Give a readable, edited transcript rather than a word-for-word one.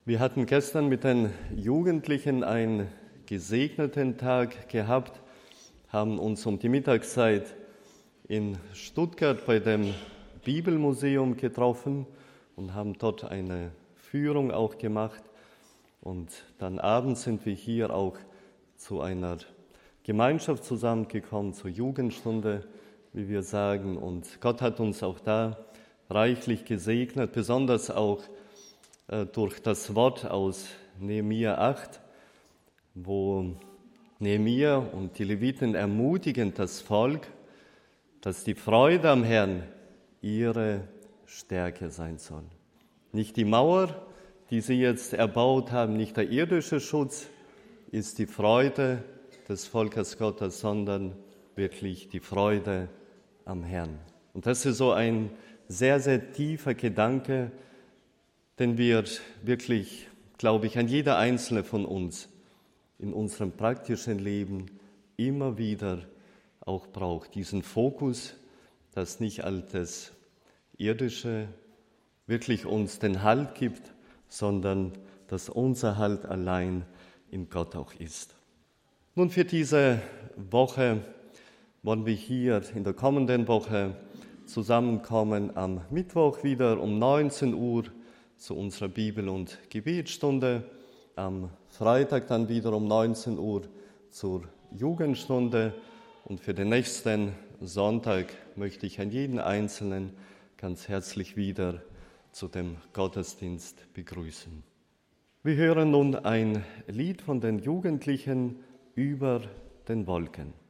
Wir hatten gestern mit den Jugendlichen einen gesegneten Tag gehabt, haben uns um die Mittagszeit in Stuttgart bei dem Bibelmuseum getroffen und haben dort eine Führung auch gemacht. Und dann abends sind wir hier auch zu einer Gemeinschaft zusammengekommen, zur Jugendstunde, wie wir sagen. Und Gott hat uns auch da reichlich gesegnet, besonders auch durch das Wort aus Nehemia 8, wo Nehemia und die Leviten ermutigen das Volk, dass die Freude am Herrn ihre Stärke sein soll. Nicht die Mauer, die sie jetzt erbaut haben, nicht der irdische Schutz ist die Freude des Volkes Gottes, sondern wirklich die Freude am Herrn. Und das ist so ein sehr, sehr tiefer Gedanke, den wir wirklich, glaube ich, an jeder einzelne von uns in unserem praktischen Leben immer wieder auch braucht. Diesen Fokus, dass nicht all das Irdische wirklich uns den Halt gibt, sondern dass unser Halt allein in Gott auch ist. Nun, für diese Woche wollen wir hier in der kommenden Woche zusammenkommen am Mittwoch wieder um 19 Uhr zu unserer Bibel- und Gebetsstunde, am Freitag dann wieder um 19 Uhr zur Jugendstunde und für den nächsten Sonntag möchte ich an jeden Einzelnen ganz herzlich wieder zu dem Gottesdienst begrüßen. Wir hören nun ein Lied von den Jugendlichen über den Wolken.